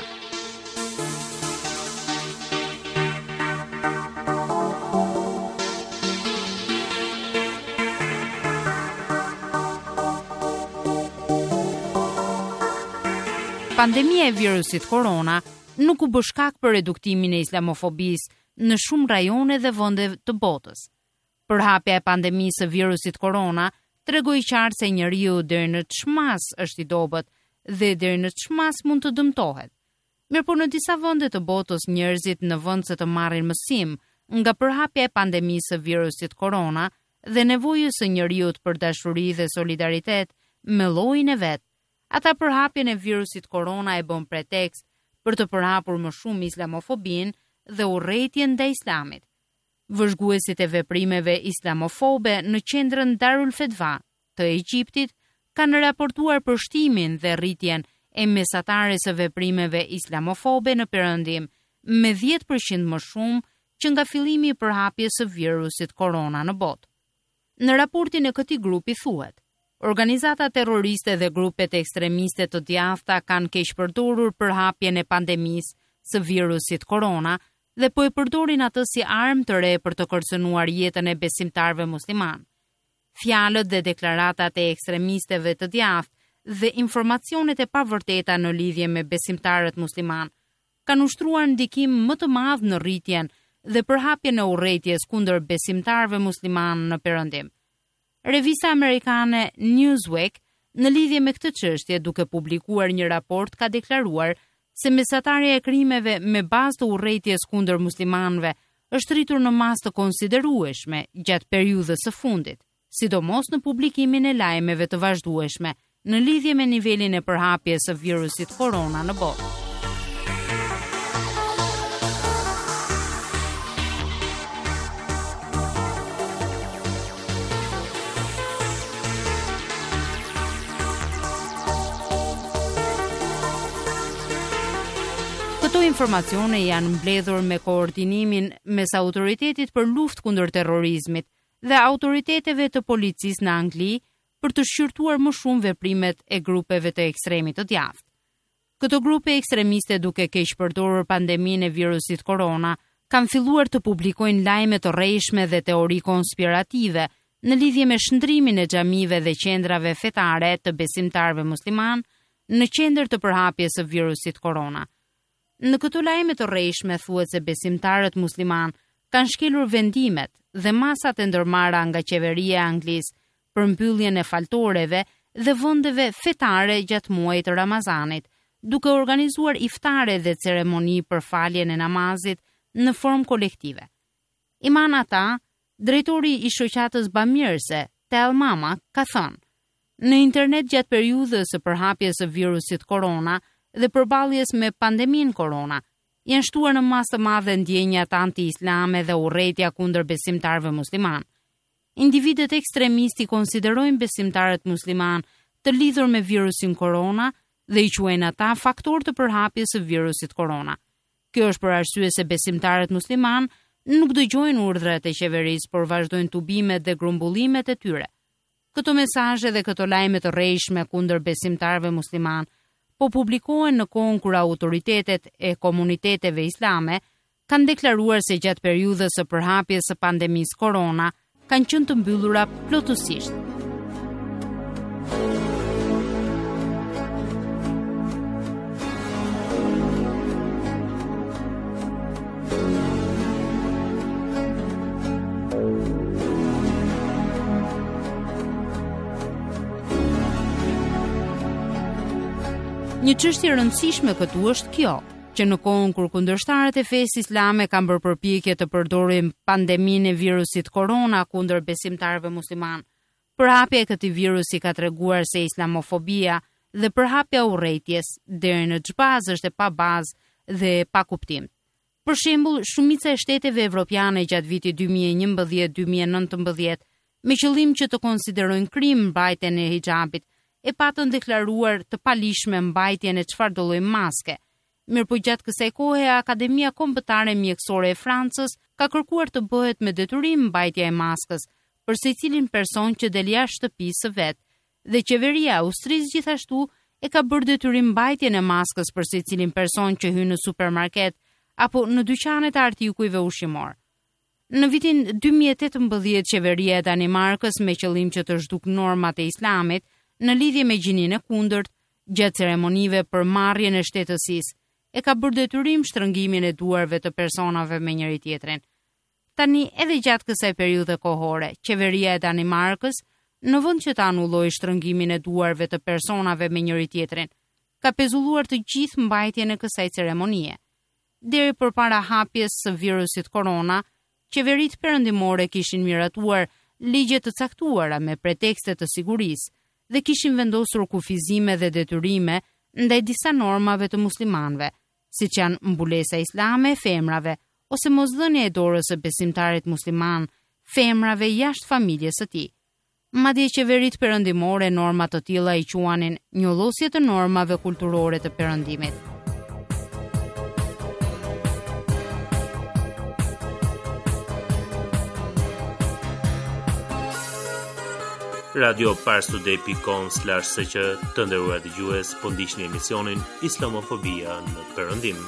Pandemia e virusit korona nuk u bë shkak për reduktimin e islamofobisë në shumë rajone dhe vende të botës. Përhapja e pandemisë së virusit korona tregoi qartë se njeriu deri në çmas është i dobët dhe deri në çmas mund të dëmtohet. Mirëpo në disa vende të botës njerëzit në vend se të marrin mësim nga përhapja e pandemisë së virusit korona dhe nevojës së njeriu për dashuri dhe solidaritet me llojin e vet, ata përhapjen e virusit korona e bën pretekst për të përhapur më shumë islamofobin dhe urrëtitjen ndaj islamit. Vëzhguesit e veprimeve islamofobe në qendrën Darul Fetva të Egjiptit kanë raportuar për shtimin dhe rritjen e mesatare së veprimeve islamofobe në perëndim me 10% më shumë që nga fillimi i përhapjes së virusit korona në botë. Në raportin e këtij grupi thuhet: organizata terroriste dhe grupet ekstremiste të djathta kanë keq përdorur përhapjen e pandemisë së virusit korona dhe po e përdorin atë si armë të re për të kërcënuar jetën e besimtarëve musliman. Fjalët dhe deklaratat e ekstremistëve të djathtë dhe informacionet e pavërteta në lidhje me besimtarët musliman kanë ushtruar ndikim më të madh në rritjen dhe përhapjen e urrëties kundër besimtarëve musliman në Perëndim. Revista amerikane Newsweek në lidhje me këtë çështje, duke publikuar një raport, ka deklaruar se mesatarja e krimeve me bazë të urrëties kundër muslimanëve është rritur në masë të konsiderueshme gjatë periudhës së fundit, sidomos në publikimin e lajmeve të vazhdueshme në lidhje me nivelin e përhapjes së virusit korona në botë. Këto informacione janë mbledhur me koordinimin mes Autoritetit për Luftë kundër Terrorizmit dhe autoriteteve të policisë në Angli për të shqyrtuar më shumë veprimet e grupeve të ekstremit të djathtë. Këto grupe ekstremiste, duke keq përdorur pandeminë e virusit korona, kanë filluar të publikojnë lajme të rrejshme dhe teori konspirative në lidhje me shndrimin e xhamive dhe qendrave fetare të besimtarëve musliman në qendër të përhapjes së virusit korona. Në këto lajme të rrejshme thuhet se besimtarët musliman kanë shkelur vendimet dhe masat e ndërmarra nga qeveria e Anglisë për mbylljen e faltoreve dhe vendeve fetare gjatë muajit të Ramazanit, duke organizuar iftare dhe ceremoni për faljen e namazit në formë kolektive. Iman Ata, drejtori i shoqatës bamirëse, Tel Mama, ka thënë: "Në internet gjatë periudhës së përhapjes së virusit korona dhe përballjes me pandeminë korona, janë shtuar në masë të madhe ndjenjat anti-islame dhe urrëtia kundër besimtarëve musliman. Individët ekstremisti konsiderojnë besimtarët musliman të lidhur me virusin korona dhe i quajnë ata faktor të përhapjes së virusit korona. Kjo është për arsye se besimtarët musliman nuk dëgjojnë urdhrat e qeverisë, por vazhdojnë tubimet dhe grumbullimet e tyre. Këto mesazhe dhe këto lajme të rrejshme kundër besimtarëve musliman po publikohen në kohën kur autoritetet e komuniteteve islame kanë deklaruar se gjatë periudhës së përhapjes së pandemisë korona kanë qenë të mbyllura plotësisht. Një çështje e rëndësishme këtu është kjo, që në kohën kur kundërshtarët e fesë islame kanë bërë përpjekje të përdorin pandeminë e virusit korona kundër besimtarëve musliman, përhapja e këtij virusi ka treguar se islamofobia dhe përhapja e urrëties deri në xhbaz është e pa bazë dhe pa kuptim. Për shembull, shumica e shteteve evropiane gjatë vitit 2011-2019, me qëllim që të konsiderojnë krim mbajtjen e hijabit, e patën deklaruar të palishme mbajtjen e çfarëdo lloji maske. Mirë po gjatë kësaj kohe, Akademia Kombëtare Mjekësore e Francës ka kërkuar të bëhet me detyrim mbajtja e maskës për secilin person që del jashtë shtëpisë së vet, dhe qeveria e Austrisë gjithashtu e ka bërë detyrim mbajtjen e maskës për secilin person që hyn në supermarket apo në dyqanet e artikujve ushqimor. Në vitin 2018, qeveria e Danimarkës, me qëllim që të zhduk normat e islamit në lidhje me gjininë e kundërt, gjatë ceremonive për marrjen e shtetësisë, e ka bërë detyrim shtrëngimin e duarve të personave me njëri tjetrin. Tani, edhe gjatë kësaj periudhe kohore, qeveria e Danimarkës, në vend që të anullojë shtrëngimin e duarve të personave me njëri tjetrin, ka pezulluar të gjithë mbajtjen e kësaj ceremonie. Deri përpara hapjes së virusit korona, qeveritë perëndimore kishin miratuar ligje të caktuara me pretekste të sigurisë dhe kishin vendosur kufizime dhe detyrime ndaj disa normave të muslimanëve, siç janë mbulesa islame e femrave ose mosdhënia e dorës së besimtarit musliman femrave jashtë familjes së tij. Madje qeveritë perëndimore norma të tilla i quanin njollosje të normave kulturore të perëndimit. Radio.parstoday.com/sq të nderuar dëgjues, po ndiqni emisionin Islamofobia në Perëndim.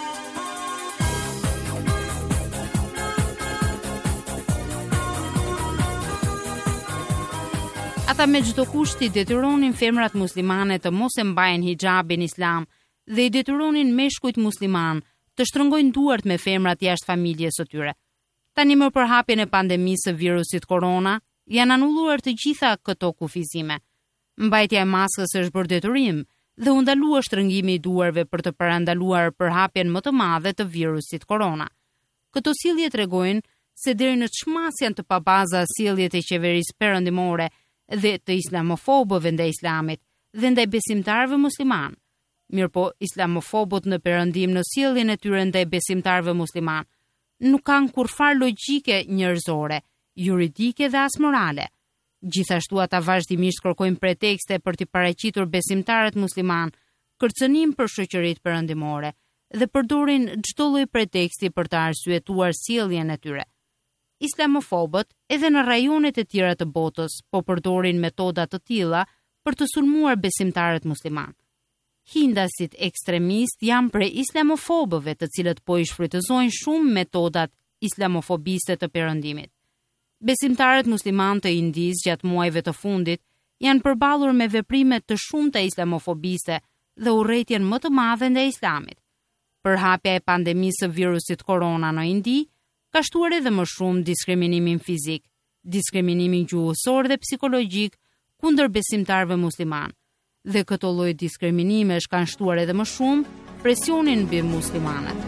Ata me çdo kushti detyronin femrat muslimane të mos e mbajnë hijabin islam dhe i detyronin meshkujt musliman të shtrëngojnë duart me femrat jashtë familjes së tyre. Tani më përhapjen e pandemisë së virusit korona, janë anulluar të gjitha këto kufizime. Mbajtja e maskës është bërë detyrim dhe u ndalua shtrëngimi i duarve për të parandaluar përhapjen më të madhe të virusit korona. Këto sjellje tregojnë se deri në çmas janë të pabaza sjelljet e qeverisë perëndimore dhe të islamofobëve ndaj islamit dhe ndaj besimtarëve musliman. Mirëpo, islamofobët në perëndim në sjelljen e tyre ndaj besimtarëve musliman nuk kanë kurfar logjike njerëzore, juridike dhe as morale. Gjithashtu ata vazhdimisht kërkojnë pretekste për t'i paraqitur besimtarët musliman kërcënim për shoqëritë perëndimore dhe përdorin çdo lloj preteksti për të arsyetuar sjelljen e tyre. Islamofobët edhe në rajonet e tjera të botës po përdorin metoda të tilla për të sulmuar besimtarët musliman. Hindasit ekstremist janë prej islamofobëve të cilët po i shfrytëzojnë shumë metodat islamofobiste të perëndimit. Besimtarët musliman të Indisë gjatë muajve të fundit janë përballur me veprime të shumta islamofobiste dhe urrëtitjen më të madhe ndaj islamit. Përhapja e pandemisë së virusit korona në Indi ka shtuar edhe më shumë diskriminimin fizik, diskriminimin gjuhësor dhe psikologjik kundër besimtarëve musliman. Dhe këto lloj diskriminimesh kanë shtuar edhe më shumë presionin mbi muslimanët.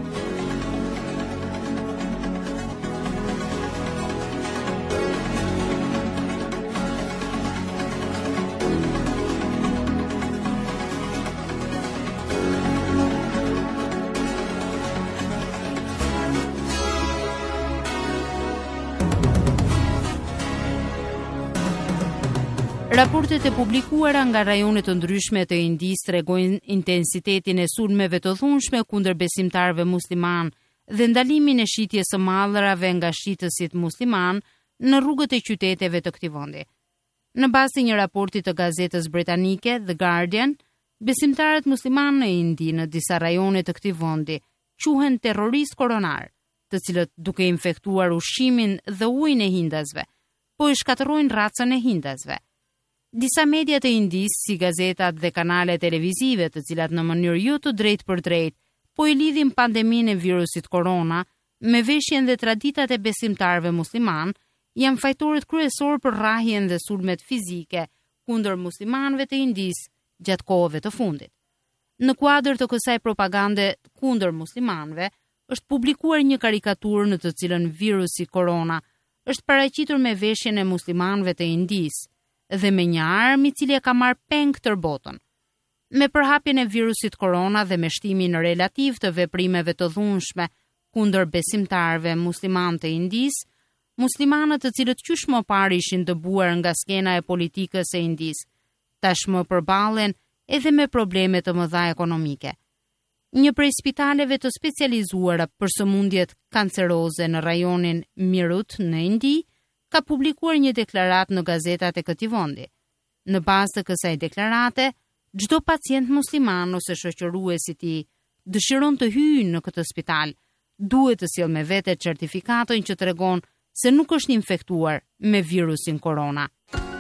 Raportet e publikuara nga rajone të ndryshme të Indisë tregojnë intensitetin e sulmeve të dhunshme kundër besimtarëve musliman dhe ndalimin e shitjes së mallrave nga shitësit musliman në rrugët e qyteteve të këtij vendi. Në bazë të një raporti të gazetës britanike The Guardian, besimtarët musliman në Indi në disa rajone të këtij vendi quhen terroristë koronar, të cilët duke infektuar ushqimin dhe ujin e hindasve, po i shkatërrojnë racën e hindasve. Disa media të Indisë, si gazetat dhe kanale televizive, të cilat në mënyrë jo të drejtë për drejtë, po i lidhin pandeminë e virusit korona me veshjen dhe traditat e besimtarëve musliman, janë fajtorët kryesor për rrahjen dhe sulmet fizike kundër muslimanëve të Indisë gjatë kohëve të fundit. Në kuadër të kësaj propagande kundër muslimanëve, është publikuar një karikaturë në të cilën virusi korona është paraqitur me veshjen e muslimanëve të Indisë dhe me një armë i cili e ka marrë peng tër botën. Me përhapjen e virusit korona dhe me shtimin relativ të veprimeve të dhunshme kundër besimtarëve musliman të Indisë, muslimanët të cilët qysh më parë ishin dëbuar nga skena e politikës së Indisë, tashmë përballen edhe me probleme të mëdha ekonomike. Një prej spitaleve të specializuara për sëmundjet kanceroze në rajonin Meerut në Indi ka publikuar një deklaratë në gazetat e këtij vendi. Në bazë të kësaj deklarate, çdo pacient musliman ose shoqërues i tij dëshiron të hyjë në këtë spital, duhet të sjellë me vete certifikatën që tregon se nuk është infektuar me virusin korona.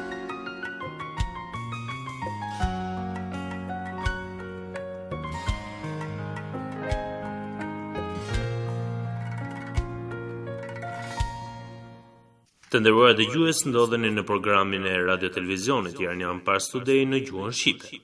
Të nderuar dëgjues, ndodheni në programin e Radio Televizionit Iranian Pars Today në gjuhën shqipe.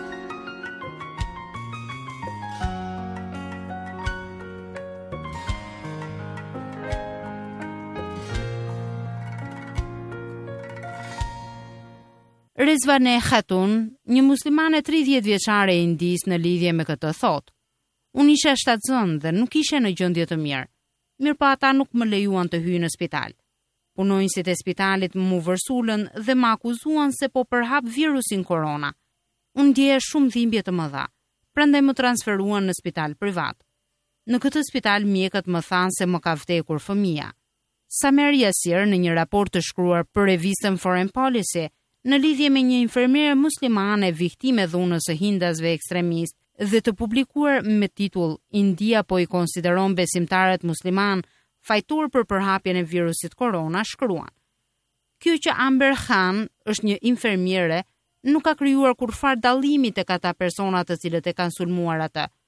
Rezvane Khatun, një muslimane 30 vjeçare e Indisë në lidhje me këtë thotë: "Unë isha shtatzën dhe nuk isha në gjendje të mirë. Mirëpo ata nuk më lejuan të hyj në spital. Punonjësit e spitalit mu vërsulën dhe më akuzuan se po përhap virusin korona. Unë ndjeja shumë dhimbje të mëdha, prandaj më transferuan në spital privat. Në këtë spital mjekët më thanë se më ka vdekur fëmia." Samer Yasir, në një raport të shkruar për revistën Foreign Policy, në lidhje me një infermiere muslimane viktime dhunës së hindasve ekstremist dhe të publikuar me titull "India po i konsideron besimtarët musliman fajtor për përhapjen e virusit korona", shkruan: "Kjo që Amber Khan është një infermiere nuk ka krijuar kurfar dallimi tek ata persona të cilët e kanë sulmuar atë.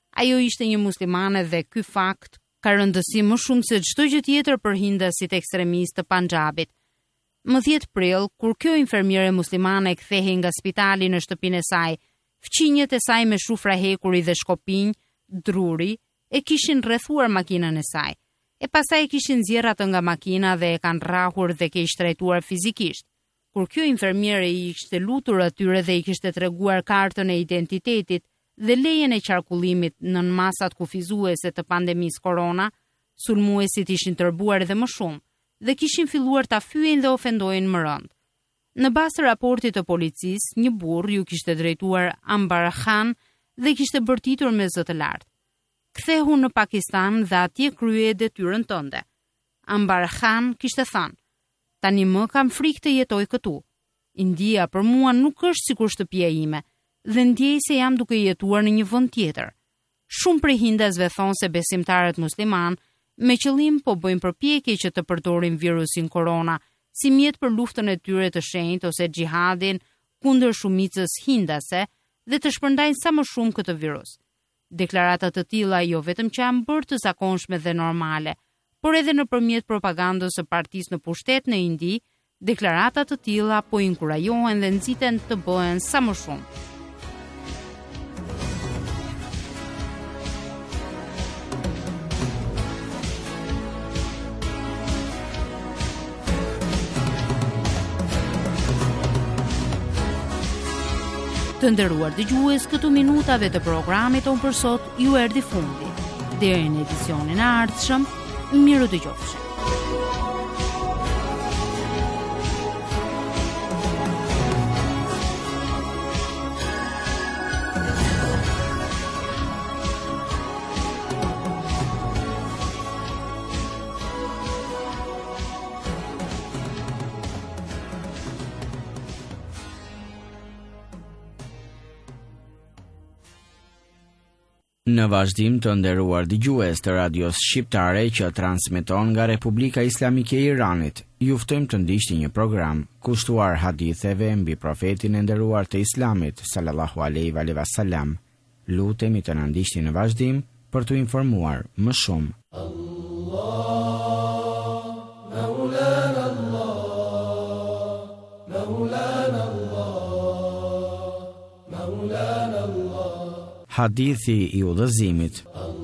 Ajo ishte një muslimane dhe ky fakt ka rëndësi më shumë se çdo gjë tjetër për hindasit ekstremistë të Panjabit. Më 10 prill, kur kjo infermiere muslimane kthehej nga spitali në shtëpinë e saj, fqinjet e saj me shufra hekuri dhe shkopinj, druri, e kishin rrethuar makinën e saj. E pastaj kishin nxjerrë atë nga makina dhe e kanë rrahur dhe keq trajtuar fizikisht. Kur kjo infermiere i kishte lutur atyre dhe i kishte treguar kartën e identitetit dhe lejen e qarkullimit nën masat kufizuese të pandemisë korona, sulmuesit ishin tërbuar edhe më shumë dhe kishin filluar ta fyejnë dhe ofendojnë më rënd. Në bazë të raportit të policisë, një burr ju kishte drejtuar Ambar Khan dhe kishte bërtitur me zë të lartë. Kthehu në Pakistan dhe atje krye detyrën tënde. Ambar Khan kishte thënë: "Tani më kam frikë të jetoj këtu. India për mua nuk është sikur shtëpia ime dhe ndjej se jam duke jetuar në një vend tjetër." Shumë prej hindasve thonë se besimtarët musliman me qëllim po bëjnë përpjekje që të përdorin virusin korona si mjet për luftën e tyre të shenjtë ose xhihadin kundër shumicës hindase dhe të shpërndajnë sa më shumë këtë virus. Deklaratat të tilla jo vetëm që janë bërë të zakonshme dhe normale, por edhe nëpërmjet propagandës së partisë në pushtet në Indi, deklaratat të tilla po inkurajohen dhe nxiten të bëhen sa më shumë. Të nderuar dëgjues, këtu minutave të programit tonë për sot ju erdhi fundi. Deri në edicionin e ardhshëm, miru dëgjofshi. Në vazhdim të nderuar dëgjues të radios shqiptare që transmeton nga Republika Islamike e Iranit, ju ftojmë të ndiqni një program kushtuar haditheve mbi profetin e nderuar të Islamit sallallahu alaihi wa sallam. Lutemi të na ndiqni në vazhdim për t'u informuar më shumë. Hadithi i udhëzimit.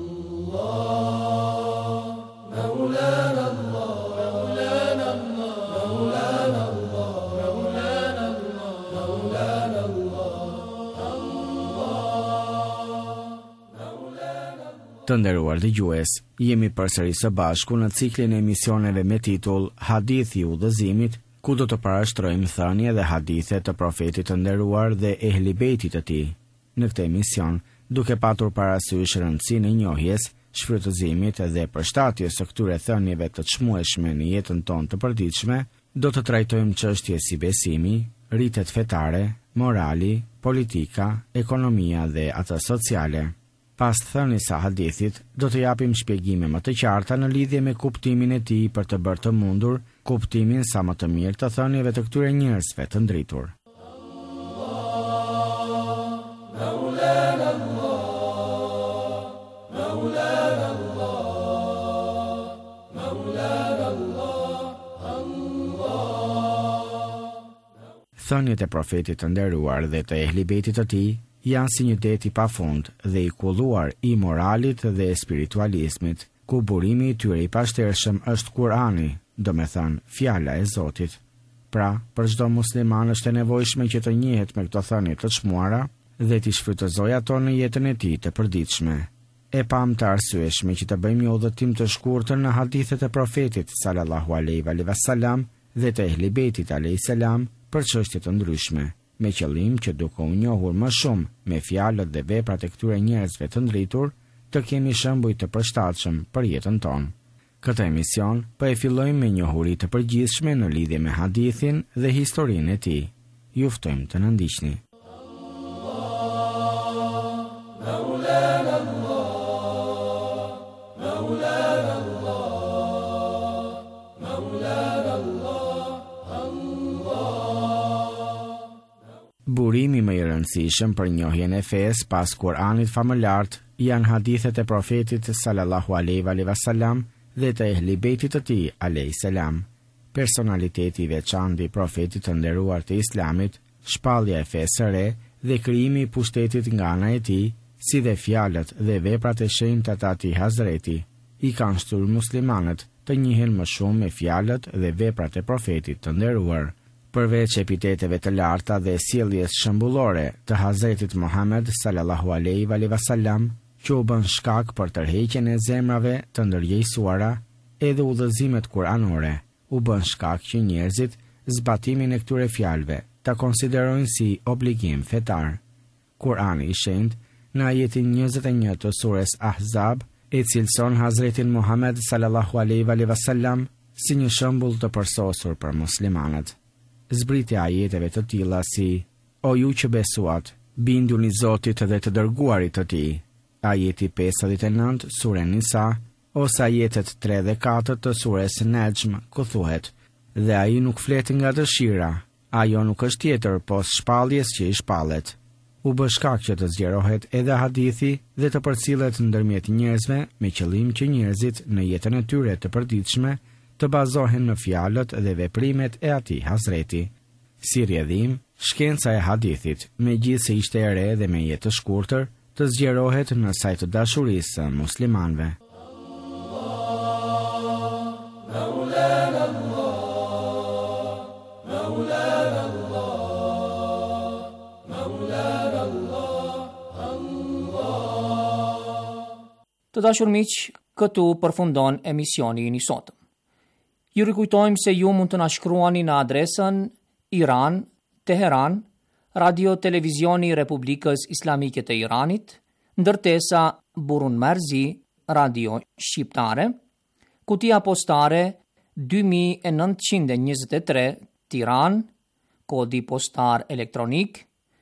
Të nderuar dëgjues, jemi përsëri së bashku në ciklin e emisioneve me titull Hadithi i udhëzimit, ku do të parashtrojmë thënie dhe hadithe të profetit të nderuar dhe ehli bejtit të tij. Në këtë emision, duke patur parasysh rëndësinë e njohjes, shfrytëzimit dhe përshtatjes së këtyre thënieve të çmueshme në jetën tonë të përditshme, do të trajtojmë çështje si besimi, rritet fetare, morali, politika, ekonomia dhe ato sociale. Pas thënies së hadithit, do të japim shpjegime më të qarta në lidhje me kuptimin e tij për të bërë të mundur kuptimin sa më të mirë të thënieve të këtyre njerëzve të ndritur. Thëniet e profetit të nderuar dhe të ehli bejtit të tij janë si një det i pafund dhe i kulluar i moralit dhe spiritualizmit, ku burimi i tyre i pashtershëm është Kurani, domethënë fjala e Zotit. Pra, për çdo musliman është e nevojshme që të njihet me këto thënie të çmuara dhe t'i shfrytëzojë ato në jetën e tij të përditshme. E pam të arsyeshme që të bëjmë një udhëtim të shkurtër në hadithet e profetit sallallahu alaihi wa sallam dhe të ehli bejtit alayhi salam për çështje të ndryshme, me qëllim që duke u njohur më shumë me fjalët dhe veprat e këtyre njerëzve të ndritur, të kemi shembuj të përshtatshëm për jetën tonë. Këtë emision po e fillojmë me njohuri të përgjithshme në lidhje me hadithin dhe historinë e tij. Ju ftojmë të na ndiqni. Burimi më i rëndësishëm për njohjen e fesë pas Kur'anit famëlart janë hadithet e profetit sallallahu alaihi wasallam dhe të ehli bejtit të tij alayhis salam. Personaliteti i veçantë i profetit të nderuar të Islamit, shpallja e fesë së re dhe krijimi i pushtetit nga ana e tij, si dhe fjalët dhe veprat e shenjta të atij Hazreti, i kanë shtruar muslimanët të njihen më shumë me fjalët dhe veprat e profetit të nderuar. Përveç epiteteve të larta dhe sjelljes shembullore të Hazretit Muhammed sallallahu alaihi wasallam, që u bën shkak për tërheqjen e zemrave të ndërgjegjësuara, edhe udhëzimet kuranore u bën shkak që njerëzit zbatimin e këtyre fjalëve ta konsiderojnë si obligim fetar. Kurani i shenjtë në ajetin 21 të sures Ahzab e cilëson Hazretin Muhammed sallallahu alaihi wasallam si një shembull të përsosur për muslimanët. Zbritja ajeteve të tilla si: O ju që besuat, binduni Zotit dhe të dërguarit të tij. Ajeti 59 sure Nisa, ose ajetet 3 dhe 4 të sures Najm, ku thuhet: Dhe ai nuk flet nga dëshira, ajo nuk është tjetër pos shpalljes që i shpallet. U bë shkak që të zgjerohet edhe hadithi dhe të përcillet ndërmjet njerëzve me qëllim që njerëzit në jetën e tyre të përditshme të bazohen në fjalët dhe veprimet e atij Hazreti. Si rrjedhim, shkenca e hadithit, megjithëse ishte e re dhe me jetë të shkurtër, të zgjerohet në sajt të dashurisë së muslimanëve. Të dashur miq, këtu përfundon emisioni i sotëm. Ju rikujtojmë se ju mund të na shkruani në adresën Iran, Teheran, Radio Televizioni Republikës Islamike të Iranit, ndërtesa Burun Marzi, Radio Shqiptare, kutia postare 2923 Tiran, kodi postar elektronik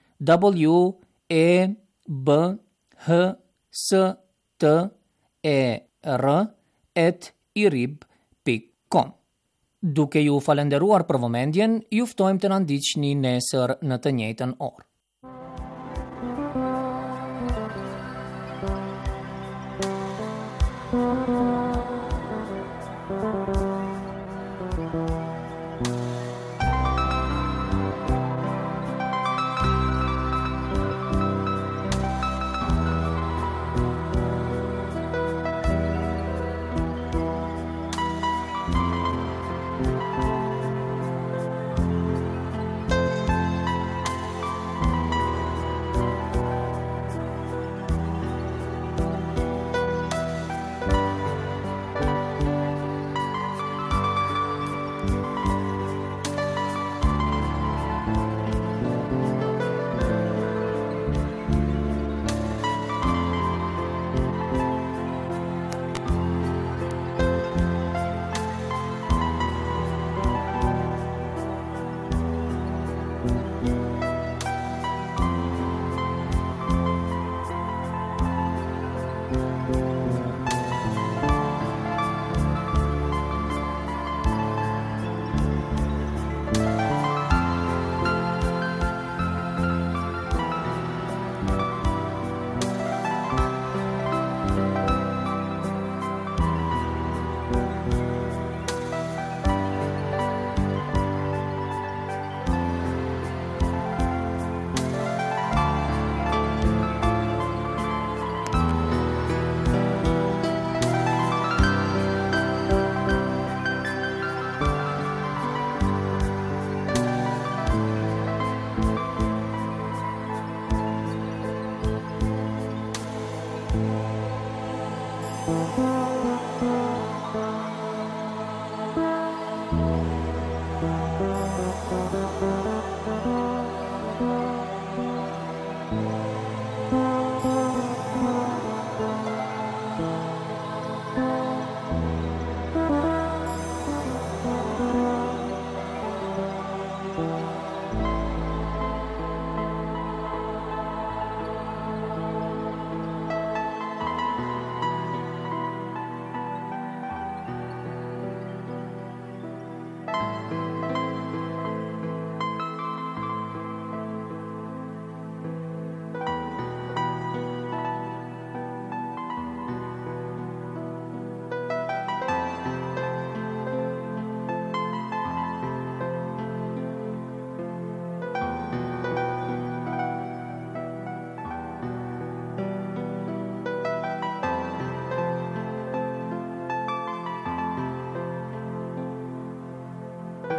WEBHSTER@irib.com. Duke ju falenderuar për vëmendjen, ju ftojmë të na ndiqni nesër në të njëjtën orë.